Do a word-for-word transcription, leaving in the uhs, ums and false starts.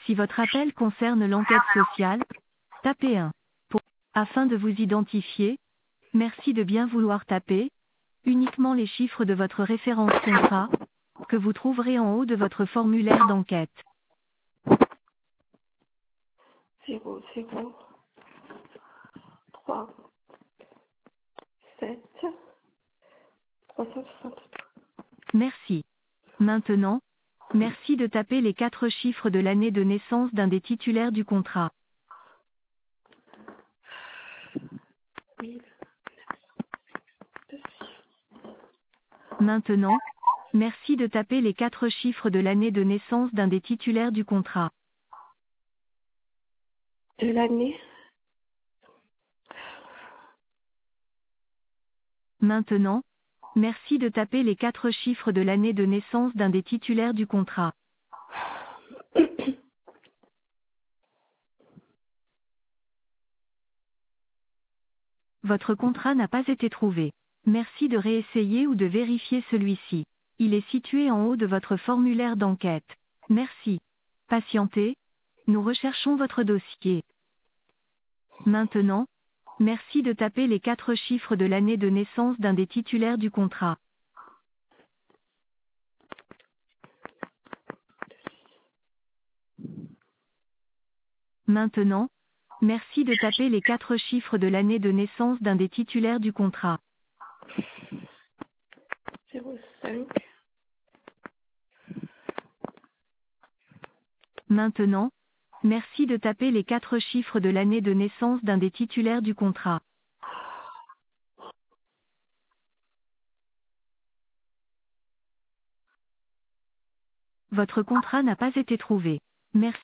Si votre appel concerne l'enquête sociale, tapez un. Pour, afin de vous identifier, merci de bien vouloir taper uniquement les chiffres de votre référence contrat, que vous trouverez en haut de votre formulaire d'enquête. zéro zéro trois sept trois cent soixante-trois. Merci. Maintenant, merci de taper les quatre chiffres de l'année de naissance d'un des titulaires du contrat. mille. Maintenant, merci de taper les quatre chiffres de l'année de naissance d'un des titulaires du contrat. De l'année. Maintenant, merci de taper les quatre chiffres de l'année de naissance d'un des titulaires du contrat. Votre contrat n'a pas été trouvé. Merci de réessayer ou de vérifier celui-ci. Il est situé en haut de votre formulaire d'enquête. Merci. Patientez. Nous recherchons votre dossier. Maintenant, merci de taper les quatre chiffres de l'année de naissance d'un des titulaires du contrat. Maintenant, merci de taper les quatre chiffres de l'année de naissance d'un des titulaires du contrat. zéro cinq. Maintenant, merci de taper les quatre chiffres de l'année de naissance d'un des titulaires du contrat. Votre contrat n'a pas été trouvé. Merci.